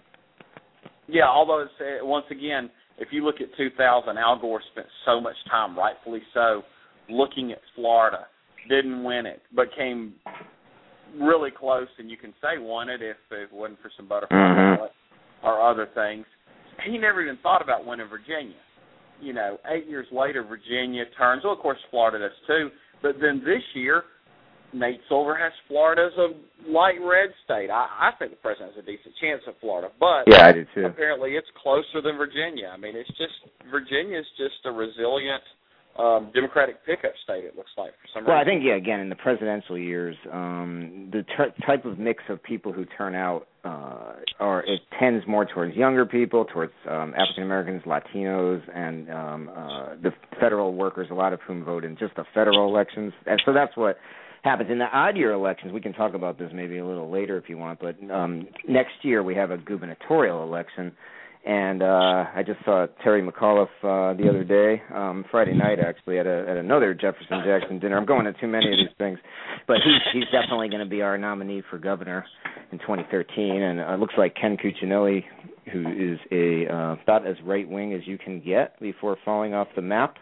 Yeah, although once again, if you look at 2000, Al Gore spent so much time, rightfully so, looking at Florida. Didn't win it, but came really close, and you can say won it if it wasn't for some butterfly ballot or other things. He never even thought about winning Virginia. 8 years later, Virginia turns. Well, of course, Florida does too. But then this year, Nate Silver has Florida as a light red state. I think the president has a decent chance at Florida, but yeah, I do too. Apparently it's closer than Virginia. I mean, Virginia's just a resilient Democratic pickup state, it looks like, for some reason. Well, I think, again, in the presidential years, the type of mix of people who turn out, it tends more towards younger people, towards African Americans, Latinos, and the federal workers, a lot of whom vote in just the federal elections. And so that's what happens. In the odd year elections, we can talk about this maybe a little later if you want, but next year we have a gubernatorial election. And I just saw Terry McAuliffe the other day, Friday night actually, at another Jefferson Jackson dinner. I'm going to too many of these things, but he's definitely going to be our nominee for governor in 2013. And it looks like Ken Cuccinelli, who is about as right wing as you can get before falling off the map.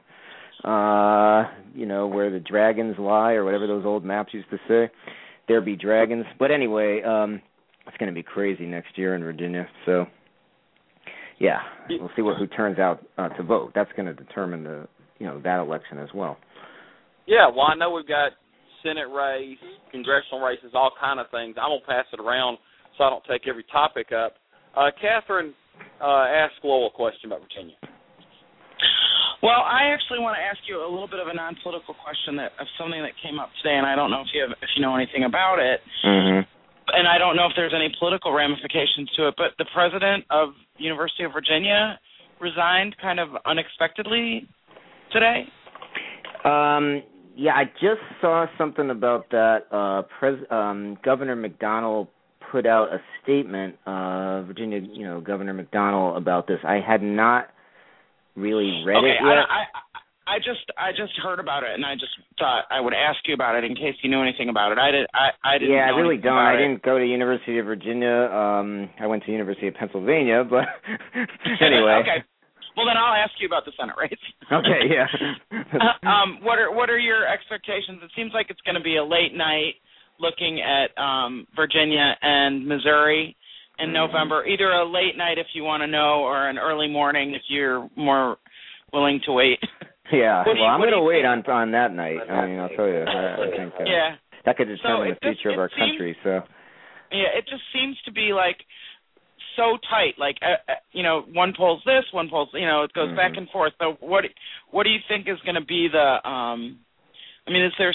Where the dragons lie, or whatever those old maps used to say. There be dragons. But anyway, it's going to be crazy next year in Virginia. So, yeah, we'll see who turns out to vote. That's going to determine that election as well. Yeah, well, I know we've got Senate race, congressional races, all kind of things. I'm going to pass it around so I don't take every topic up. Catherine asked Lowell a question about Virginia. Well, I actually want to ask you a little bit of a non-political question of something that came up today, and I don't know if you know anything about it. Mm-hmm. And I don't know if there's any political ramifications to it, but the president of University of Virginia resigned kind of unexpectedly today. Yeah, I just saw something about that. Governor McDonnell put out a statement, Virginia, Governor McDonnell, about this. I had not really read it yet. I just heard about it, and I just thought I would ask you about it in case you knew anything about it. I didn't. Yeah, I really don't. I it. didn't go to University of Virginia. I went to University of Pennsylvania, but anyway. Okay. Well, then I'll ask you about the Senate race. Okay. Yeah. What are your expectations? It seems like it's going to be a late night looking at Virginia and Missouri in November. Either a late night if you want to know, or an early morning if you're more willing to wait. Yeah, I'm going to wait on that night. I mean, I'll tell you. I think that could determine the future of our country. So. Yeah, it just seems to be like so tight. Like, one polls this, one polls. It goes back and forth. So, what do you think is going to be the? Is there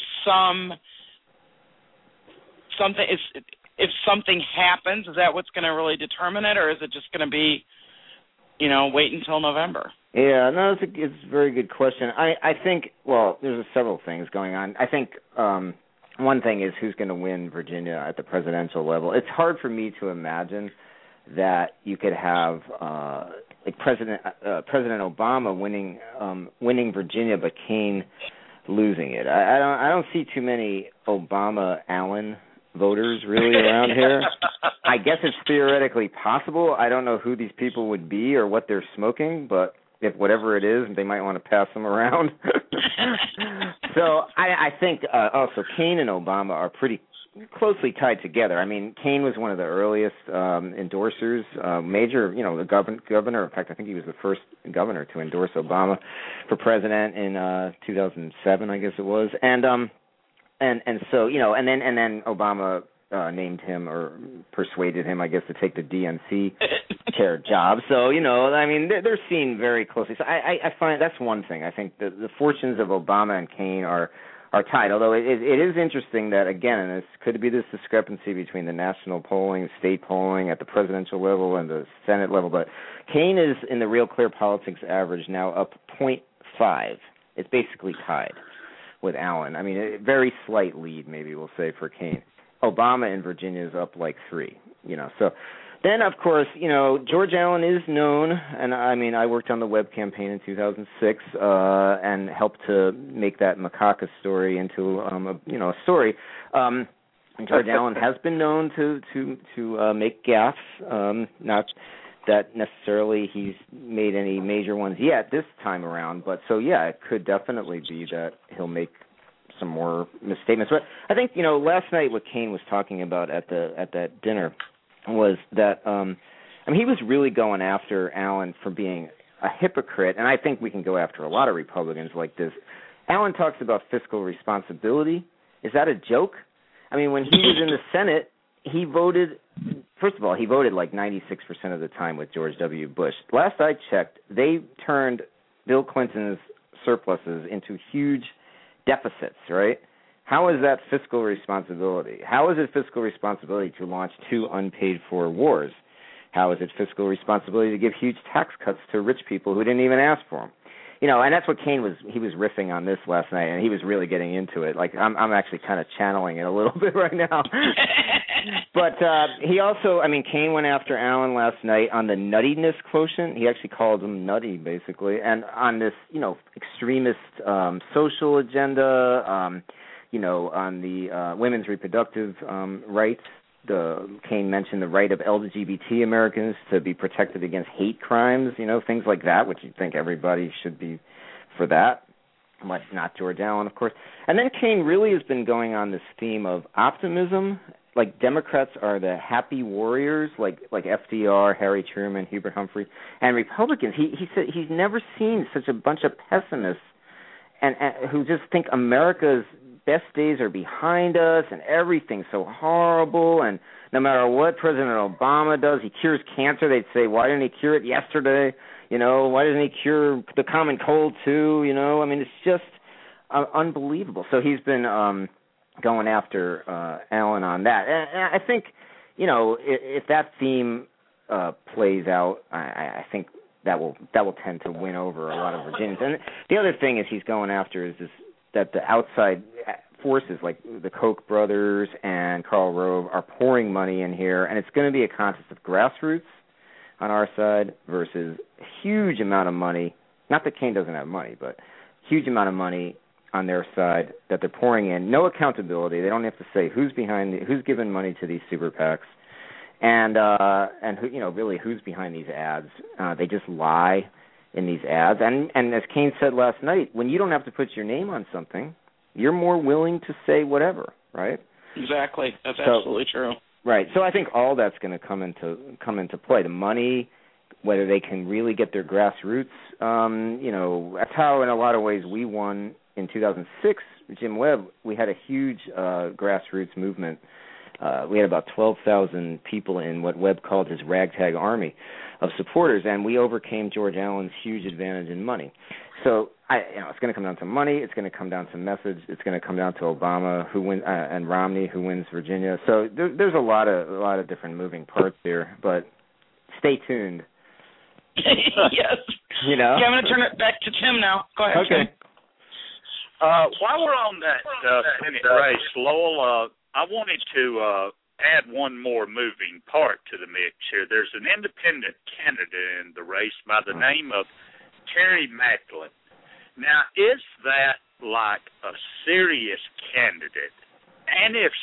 something? If something happens, is that what's going to really determine it, or is it just going to be, wait until November? Yeah, no, it's a very good question. I think, there's several things going on. I think one thing is who's going to win Virginia at the presidential level. It's hard for me to imagine that you could have President Obama winning Virginia, but Kaine losing it. I don't see too many Obama-Allen voters really around here. I guess it's theoretically possible. I don't know who these people would be or what they're smoking, but if whatever it is, they might want to pass them around. So I think also Kaine and Obama are pretty closely tied together. I mean, Kaine was one of the earliest endorsers, the governor. In fact, I think he was the first governor to endorse Obama for president in 2007, I guess it was. And so, and then Obama named him or persuaded him, I guess, to take the DNC chair job. So, they're seen very closely. So I find that's one thing. I think the fortunes of Obama and Kaine are tied, although it is interesting that, again, and this could be this discrepancy between the national polling, state polling at the presidential level and the Senate level, but Kaine is in the Real Clear Politics average now up 0.5. It's basically tied with Allen. I mean, a very slight lead, maybe we'll say, for Kaine. Obama in Virginia is up like 3, So then, of course, George Allen is known, and I worked on the Webb campaign in 2006 and helped to make that Macaca story into a story. George Allen has been known to make gaffes, not that necessarily he's made any major ones yet this time around, but so yeah, it could definitely be that he'll make some more misstatements. But I think last night what Kaine was talking about at that dinner was that he was really going after Allen for being a hypocrite, and I think we can go after a lot of Republicans like this. Allen talks about fiscal responsibility. Is that a joke? I mean, when he was in the Senate, he voted. First of all, he voted like 96% of the time with George W. Bush. Last I checked, they turned Bill Clinton's surpluses into huge deficits, right? How is that fiscal responsibility? How is it fiscal responsibility to launch 2 unpaid-for wars? How is it fiscal responsibility to give huge tax cuts to rich people who didn't even ask for them? And that's what Kaine was riffing on this last night, and he was really getting into it. Like, I'm actually kind of channeling it a little bit right now. But he also, I mean, Kaine went after Allen last night on the nuttiness quotient. He actually called him nutty, basically, and on this, extremist social agenda, on the women's reproductive rights. Kaine mentioned the right of LGBT Americans to be protected against hate crimes, things like that, which you'd think everybody should be for that. But not George Allen, of course. And then Kaine really has been going on this theme of optimism. Like Democrats are the happy warriors, like FDR, Harry Truman, Hubert Humphrey, and Republicans. He said he's never seen such a bunch of pessimists and who just think America's best days are behind us and everything's so horrible. And no matter what President Obama does, he cures cancer. They'd say, why didn't he cure it yesterday? Why doesn't he cure the common cold too? I mean, it's just unbelievable. So he's been going after Allen on that. And I think, if that theme plays out, I think that will tend to win over a lot of Virginians. And the other thing is he's going after is that the outside forces like the Koch brothers and Karl Rove are pouring money in here, and it's going to be a contest of grassroots on our side versus a huge amount of money. Not that Kaine doesn't have money, but huge amount of money on their side that they're pouring in. No accountability. They don't have to say who's giving money to these super PACs, and who, really who's behind these ads. They just lie in these ads. And as Kaine said last night, when you don't have to put your name on something, you're more willing to say whatever, right? Exactly. That's absolutely true. Right. So I think all that's going to come into play. The money, whether they can really get their grassroots. That's how in a lot of ways we won in 2006. Jim Webb, we had a huge grassroots movement. We had about 12,000 people in what Webb called his ragtag army of supporters, and we overcame George Allen's huge advantage in money. So it's going to come down to money. It's going to come down to message. It's going to come down to Obama who wins and Romney who wins Virginia. So there's a lot of different moving parts here. But stay tuned. Yes. Okay, I'm going to turn it back to Tim now. Go ahead. Okay. Tim. While we're on that Senate race, Lowell, I wanted to add one more moving part to the mix here. There's an independent candidate in the race by the name of Terry Macklin. Now, is that like a serious candidate? And if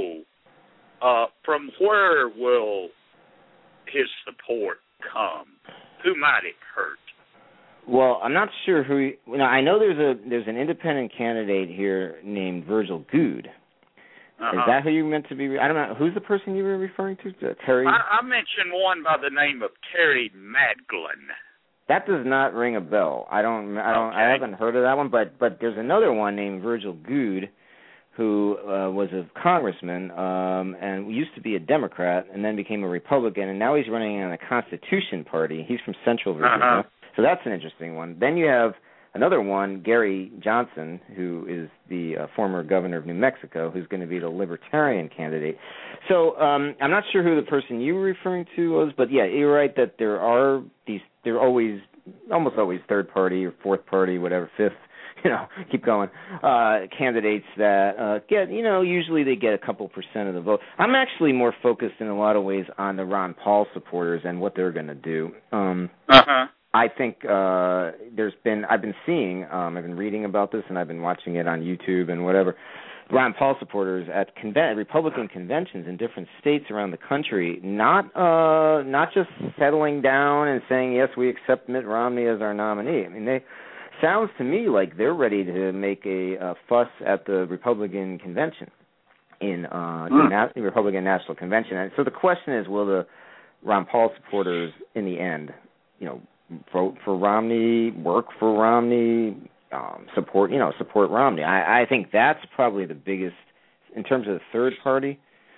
so, from where will his support come? Who might it hurt? Well, I'm not sure who. I know there's an independent candidate here named Virgil Goode. Is that who you meant to be? I don't know. Who's the person you were referring to? Terry? I mentioned one by the name of Terry Macklin. That does not ring a bell. I haven't heard of that one. But there's another one named Virgil Goode, who was a congressman and used to be a Democrat and then became a Republican, and now he's running on the Constitution Party. He's from Central Virginia. So that's an interesting one. Then you have another one, Gary Johnson, who is the former governor of New Mexico, who's going to be the Libertarian candidate. So I'm not sure who the person you were referring to was, but yeah, you're right that there are almost always third party or fourth party, whatever, fifth, keep going, candidates that get, usually they get a couple % of the vote. I'm actually more focused in a lot of ways on the Ron Paul supporters and what they're going to do. I think I've been reading about this and I've been watching it on YouTube and whatever. Ron Paul supporters at Republican conventions in different states around the country, not just settling down and saying, yes, we accept Mitt Romney as our nominee. I mean, sounds to me like they're ready to make a fuss at the Republican convention in the Republican National Convention. And so the question is, will the Ron Paul supporters in the end, vote for Romney, work for Romney, support Romney? I think that's probably the biggest in terms of the third party,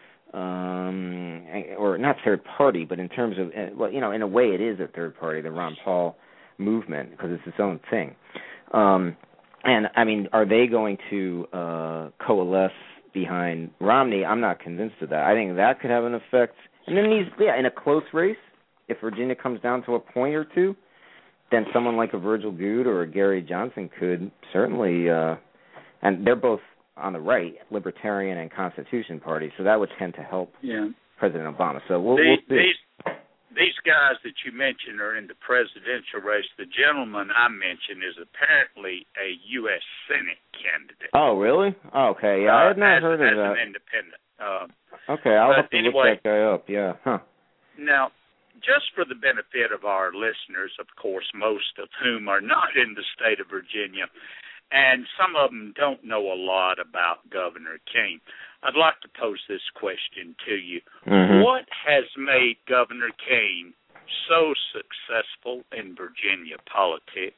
or not third party, but in terms of, in a way it is a third party, the Ron Paul movement, because it's its own thing. And I mean, are they going to coalesce behind Romney? I'm not convinced of that. I think that could have an effect. And then in a close race, if Virginia comes down to a point or two, then someone like a Virgil Goode or a Gary Johnson could certainly, and they're both on the right, Libertarian and Constitution Party, so that would tend to help President Obama. So we'll see. These guys that you mentioned are in the presidential race. The gentleman I mentioned is apparently a U.S. Senate candidate. Oh, really? Oh, okay, yeah, I had not heard of that. As an independent. Okay, I'll have to look that guy up, yeah. Huh. Now, just for the benefit of our listeners, of course, most of whom are not in the state of Virginia, and some of them don't know a lot about Governor Kean, I'd like to pose this question to you. Mm-hmm. What has made Governor Kean so successful in Virginia politics?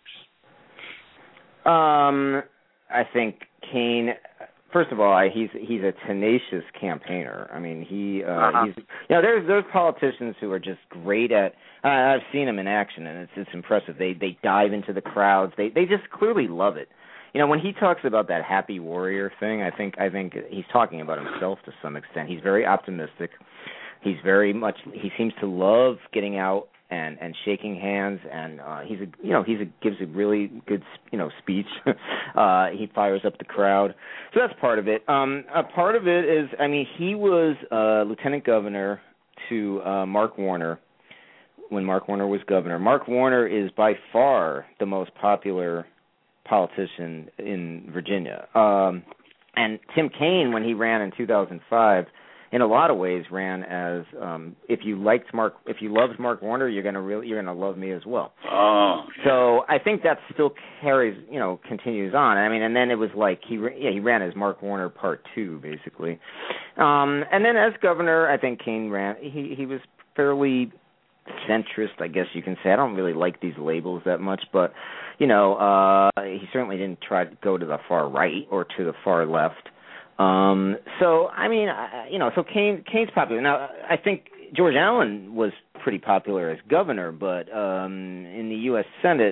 I think Kean, first of all, he's a tenacious campaigner. I mean, he's there's politicians who are just great at. I've seen them in action, and it's impressive. They dive into the crowds. They just clearly love it. You know, when he talks about that happy warrior thing, I think he's talking about himself to some extent. He's very optimistic. He seems to love getting out and shaking hands, and he gives a really good speech. He fires up the crowd, so that's part of it. A part of it is, I mean, he was lieutenant governor to Mark Warner when Mark Warner was governor. Mark Warner is by far the most popular politician in Virginia, and Tim Kaine, when he ran in 2005, in a lot of ways ran as if you loved Mark Warner, you're gonna love me as well. Oh, yeah. So I think that still continues on. I mean, and then it was like he ran as Mark Warner Part 2, basically, and then as governor, I think Kaine ran. He was fairly centrist, I guess you can say. I don't really like these labels that much, but he certainly didn't try to go to the far right or to the far left. So I mean, so Kane's popular. Now, I think George Allen was pretty popular as governor, but in the U.S. Senate,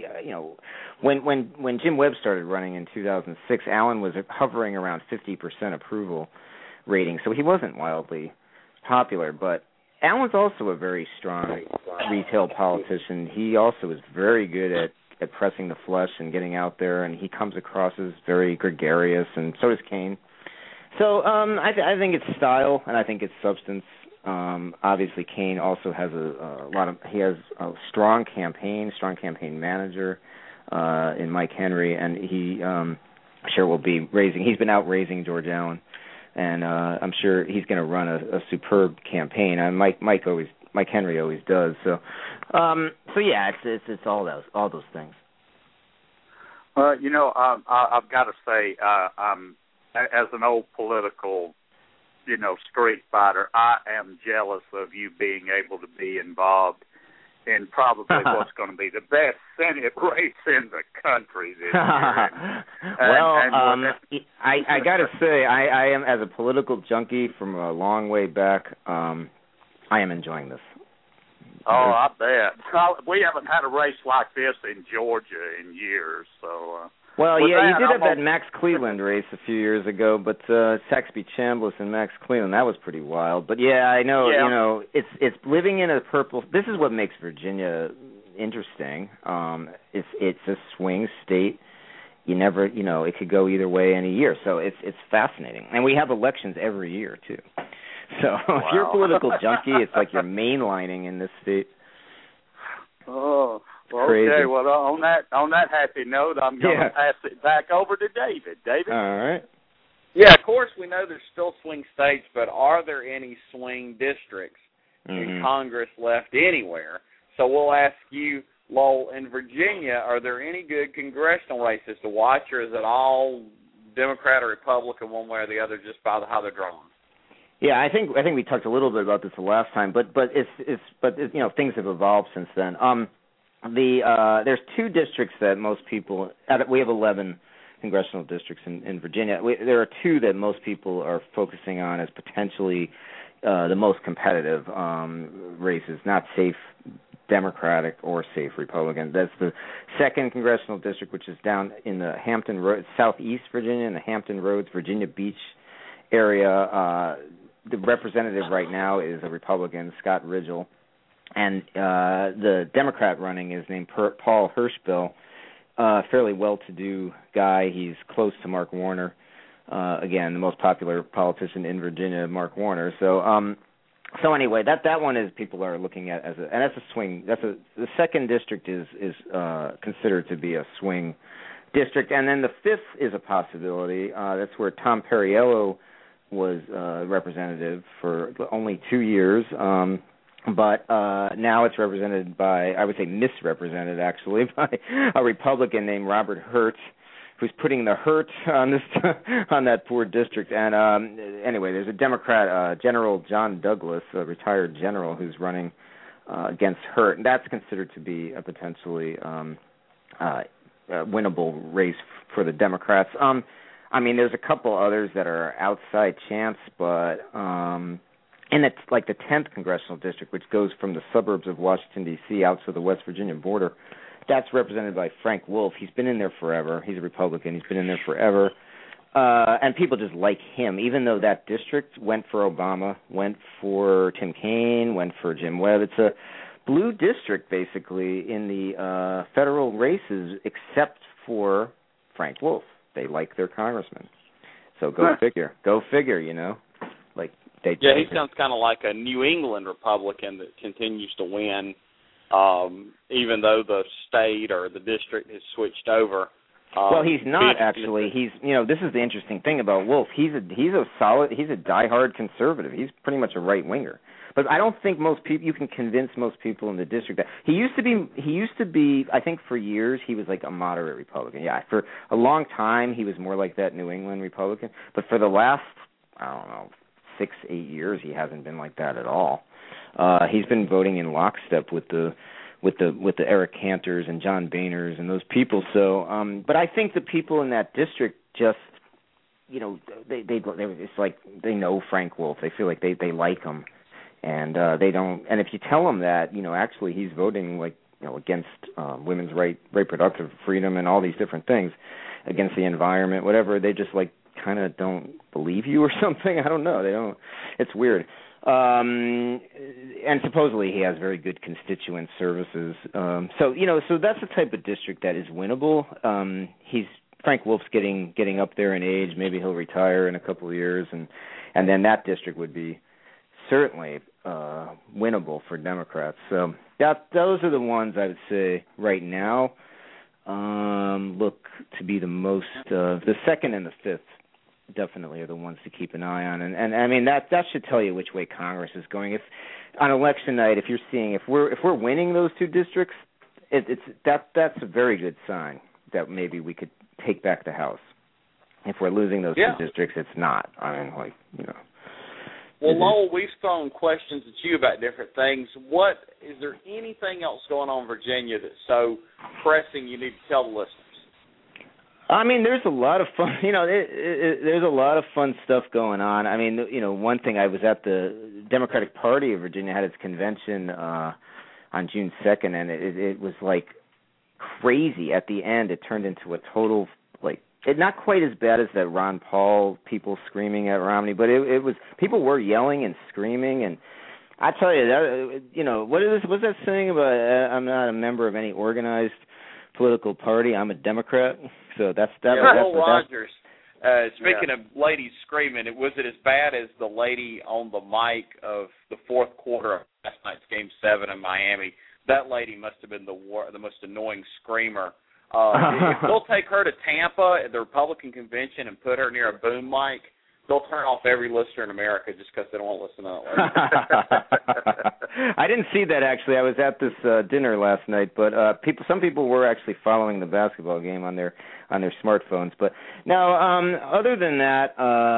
when Jim Webb started running in 2006, Allen was hovering around 50% approval rating, so he wasn't wildly popular, but Allen's also a very strong retail politician. He also is very good at pressing the flesh and getting out there, and he comes across as very gregarious, and so does Kaine. So I think it's style, and I think it's substance. Obviously, Kaine also has he has a strong campaign manager in Mike Henry, and he sure will be he's been out raising George Allen. And I'm sure he's going to run a superb campaign. Mike Henry always does. So yeah, it's all those things. I've got to say, as an old political, street fighter, I am jealous of you being able to be involved in probably what's going to be the best Senate race in the country this year. I got to say, I am, as a political junkie from a long way back, I am enjoying this. Oh, I bet. We haven't had a race like this in Georgia in years, so... you did have that Max Cleveland race a few years ago, but Saxby Chambliss and Max Cleveland, that was pretty wild. But yeah, I know, it's living in a purple. This is what makes Virginia interesting. It's a swing state. You never, it could go either way any year. So it's fascinating, and we have elections every year too. So if you're a political junkie, it's like you're mainlining in this state. Oh. Well, crazy. Okay, well, on that happy note, I'm going to pass it back over to David. David? All right. Yeah, of course, we know there's still swing states, but are there any swing districts in Congress left anywhere? So we'll ask you, Lowell, in Virginia, are there any good congressional races to watch, or is it all Democrat or Republican one way or the other just by how they're drawn? Yeah, I think we talked a little bit about this the last time, but things have evolved since then. There's two districts that most people. We have 11 congressional districts in Virginia. There are two that most people are focusing on as potentially the most competitive races, not safe Democratic or safe Republican. That's the 2nd congressional district, which is down in the Hampton Roads, southeast Virginia, in the Hampton Roads, Virginia Beach area. The representative right now is a Republican, Scott Ridgell. And the Democrat running is named Paul Hirschbill, fairly well-to-do guy. He's close to Mark Warner. again, the most popular politician in Virginia, Mark Warner. So anyway, that one is people are looking at and that's a swing. The second district is considered to be a swing district, and then the fifth is a possibility. That's where Tom Perriello was representative for only 2 years, but now it's represented by, I would say misrepresented actually, by a Republican named Robert Hertz, who's putting the hurt on on that poor district. And anyway, there's a Democrat, General John Douglas, a retired general, who's running against Hurt, and that's considered to be a potentially winnable race for the Democrats. I mean, there's a couple others that are outside chance, but and it's like the 10th congressional district, which goes from the suburbs of Washington, D.C. out to the West Virginia border. That's represented by Frank Wolf. He's been in there forever. He's a Republican. He's been in there forever. And people just like him, even though that district went for Obama, went for Tim Kaine, went for Jim Webb. It's a blue district, basically, in the federal races, except for Frank Wolf. They like their congressman. So go figure. Go figure, you know. He sounds kind of like a New England Republican that continues to win, even though the state or the district has switched over. Well, he's not actually. He's, this is the interesting thing about Wolf. He's a diehard conservative. He's pretty much a right winger. But I don't think you can convince most people in the district that he used to be. I think for years he was like a moderate Republican. Yeah, for a long time he was more like that New England Republican. But for the last, 6-8 years, he hasn't been like that at all. He's been voting in lockstep with the Eric Cantors and John Boehners and those people. So, but I think the people in that district just, it's like they know Frank Wolf. They feel like they like him, and they don't. And if you tell them that, actually he's voting against women's reproductive freedom and all these different things, against the environment, whatever, they just kind of don't believe you or something. I don't know. They don't. It's weird. And supposedly he has very good constituent services. So that's the type of district that is winnable. Frank Wolf's getting up there in age. Maybe he'll retire in a couple of years, and then that district would be certainly winnable for Democrats. So those are the ones I would say right now look to be the most. The second and the fifth definitely are the ones to keep an eye on, and I mean that should tell you which way Congress is going. If on election night, if we're winning those two districts, that's a very good sign that maybe we could take back the House. If we're losing those two districts, it's not. I mean, Well, Lowell, we've thrown questions at you about different things. Is there anything else going on in Virginia that's so pressing you need to tell the listeners? I mean, there's a lot of fun. There's a lot of fun stuff going on. I mean, one thing, I was at the Democratic Party of Virginia had its convention on June 2nd, and it was crazy. At the end, it turned into a total not quite as bad as that Ron Paul people screaming at Romney, but it was, people were yelling and screaming, and I tell you that what's that saying about I'm not a member of any organized political party, I'm a Democrat. So that's Earl Rogers. Speaking of ladies screaming, was it as bad as the lady on the mic of the fourth quarter of last night's Game 7 in Miami? That lady must have been the most annoying screamer. If they'll take her to Tampa at the Republican convention and put her near a boom mic, they'll turn off every listener in America just because they don't want to listen to that. I didn't see that, actually. I was at this dinner last night, but some people were actually following the basketball game on their smartphones. But now, other than that,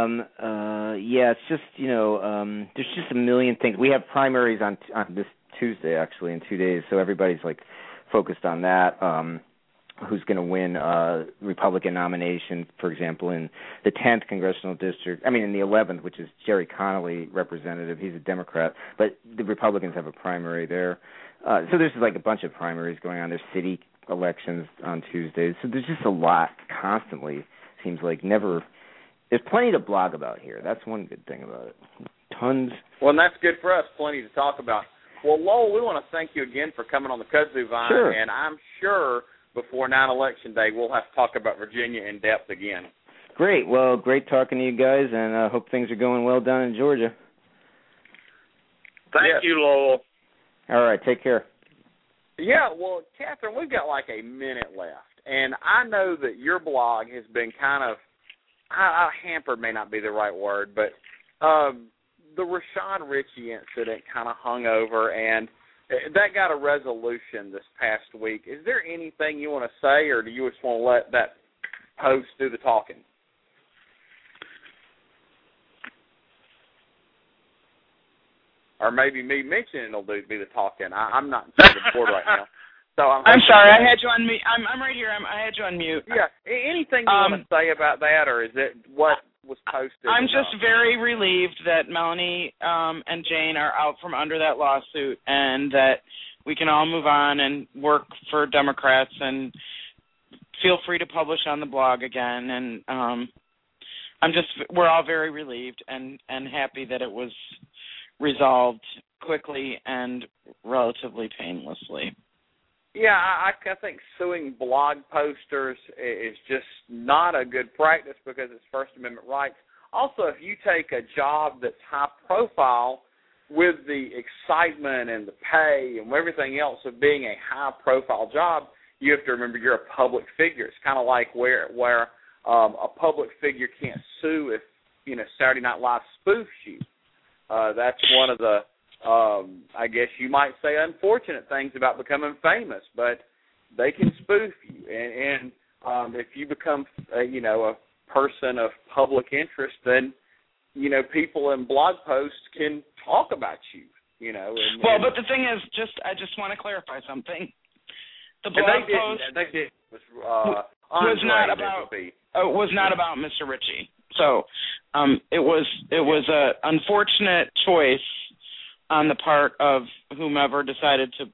it's just there's just a million things. We have primaries on this Tuesday, actually, in 2 days, so everybody's focused on that. Who's going to win Republican nomination, for example, in the 10th congressional district. I mean, in the 11th, which is Jerry Connolly representative. He's a Democrat, but the Republicans have a primary there. So there's a bunch of primaries going on. There's city elections on Tuesdays. So there's just a lot constantly. Seems like never. There's plenty to blog about here. That's one good thing about it. Tons. Well, and that's good for us. Plenty to talk about. Well, Lowell, we want to thank you again for coming on the Kudzu Vine, sure. And I'm sure before 9 Election Day, we'll have to talk about Virginia in depth again. Great. Well, great talking to you guys, and I hope things are going well down in Georgia. Thank you, Lowell. All right, take care. Yeah, well, Catherine, we've got like a minute left, and I know that your blog has been kind of hampered, may not be the right word, but the Rashad Richey incident kind of hung over, and that got a resolution this past week. Is there anything you want to say, or do you just want to let that post do the talking? Or maybe me mentioning it'll be the talking. I'm not on the board right now. So I'm sorry, I had you on mute. I'm right here. I had you on mute. Yeah. Anything you want to say about that, or is it what was posted? I'm just very relieved that Melanie and Jane are out from under that lawsuit, and that we can all move on and work for Democrats, and feel free to publish on the blog again. And we're all very relieved and happy that it was resolved quickly and relatively painlessly. Yeah, I think suing blog posters is just not a good practice because it's First Amendment rights. Also, if you take a job that's high profile with the excitement and the pay and everything else of being a high profile job, you have to remember you're a public figure. It's kind of like where a public figure can't sue if Saturday Night Live spoofs you. That's one of the, I guess you might say, unfortunate things about becoming famous, but they can spoof you. And if you become, a person of public interest, then, people in blog posts can talk about you, But the thing is, I just want to clarify something. The blog post was not about Mr. Richey. So it was an unfortunate choice on the part of whomever decided to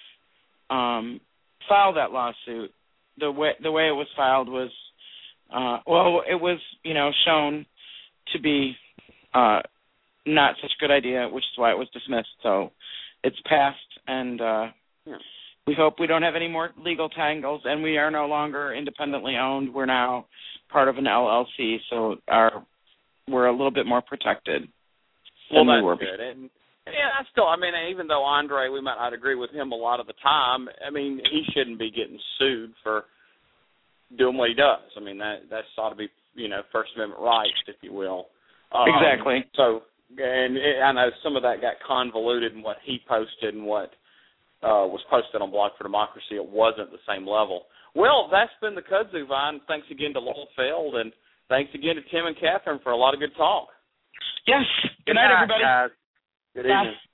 file that lawsuit. The way it was filed was it was shown to be not such a good idea, which is why it was dismissed. So it's passed, and we hope we don't have any more legal tangles, and we are no longer independently owned. We're now part of an LLC, so we're a little bit more protected. Well, that's good. And even though Andre, we might not agree with him a lot of the time, he shouldn't be getting sued for doing what he does. That's ought to be, First Amendment rights, if you will. Exactly. I know some of that got convoluted in what he posted and what was posted on Blog for Democracy. It wasn't the same level. Well, that's been the Kudzu Vine. Thanks again to Lowell Feld, and thanks again to Tim and Catherine for a lot of good talk. Yes. Good night, everybody. Guys. Good evening.